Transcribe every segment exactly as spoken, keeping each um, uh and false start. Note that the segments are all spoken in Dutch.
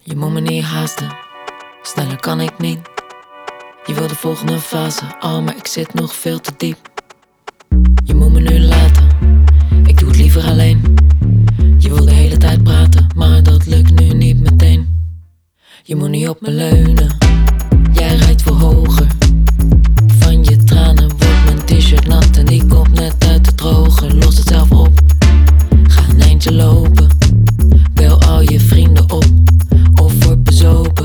Je moet me niet haasten, sneller kan ik niet. Je wil de volgende fase, al maar ik zit nog veel te diep. Je moet me nu laten, ik doe het liever alleen. Je wil de hele tijd praten, maar dat lukt nu niet meteen. Je moet niet op me leunen, jij rijdt veel hoger. Van je tranen wordt mijn t-shirt nat en die komt net uit de droger. Los het zelf op, ga een eindje lopen. Bel al je vrienden op, of word bezopen.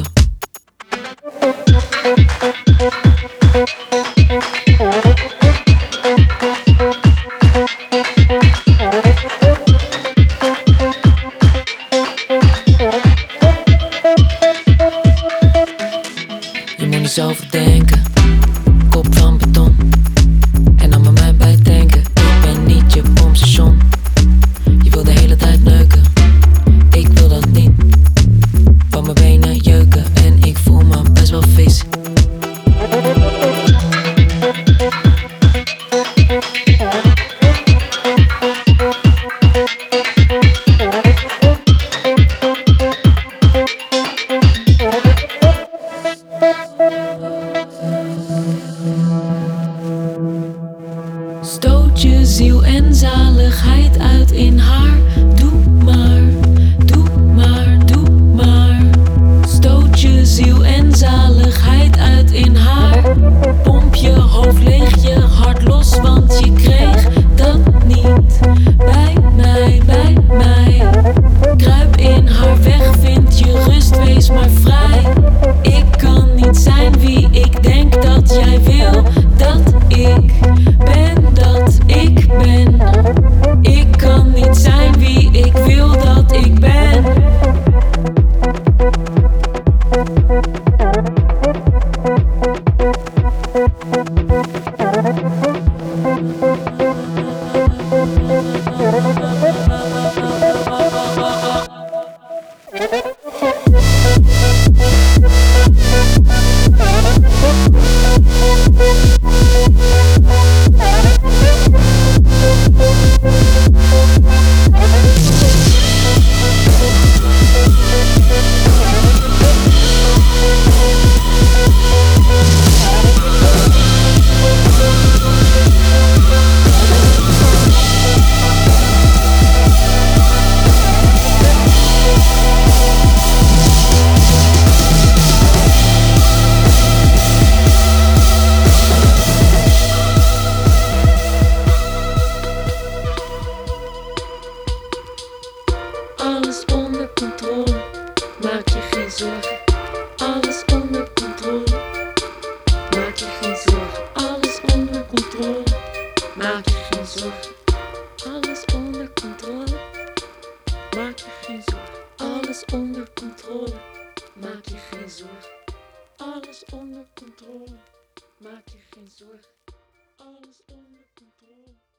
Je moet niet zoveel denken, kop van beton. En dan met mij bij denken, ik ben niet je pompstation. Je wil de hele tijd neuken, ik wil dat niet. Van mijn benen jeuken en ik voel me best wel vies. Stoot je ziel en zaligheid uit in haar. Doe maar, doe maar, doe maar. Stoot je ziel en zaligheid uit in haar. Pomp je hoofd leeg, je hart los, want je kreeg dat niet. Bij mij, bij mij. Kruip in haar weg, vind je rust, wees maar vrij. Ik kan niet zijn wie ik denk dat jij wil dat ik ben, dat ik ben. Ik kan niet zijn wie ik wil dat ik ben. Alles onder controle, maak je geen zorgen. Alles onder controle, maak je geen zorgen. Alles onder controle, maak je geen zorgen. Alles onder controle, maak je geen zorgen. Alles onder controle, maak je geen zorgen. Alles onder controle, maak je geen zorgen. Alles onder controle.